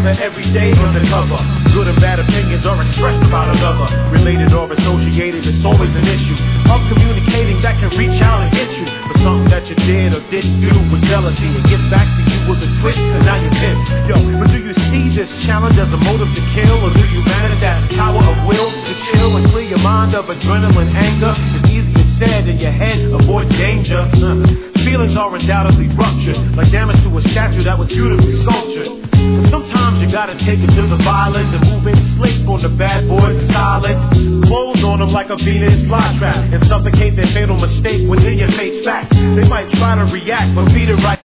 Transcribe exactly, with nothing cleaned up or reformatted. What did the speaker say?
together every day undercover. Good and bad opinions are expressed about another. Related or associated, it's always an issue of communicating that can reach out and get you for something that you did or didn't do with jealousy. It gets back to you with a twist, and now you're pissed. Yo, but do you see this challenge as a motive to kill, or do you manage that power of will to chill and clear your mind of adrenaline, anger? It's easier said in your head, avoid danger. Uh, feelings are undoubtedly ruptured, like damage to a statue that was beautifully sculptured. But sometimes you gotta take it to the violent and move in, sleep on the bad boys silent. Close on them like a Venus flytrap and suffocate their fatal mistake within your face fact. They might try to react, but beat it right.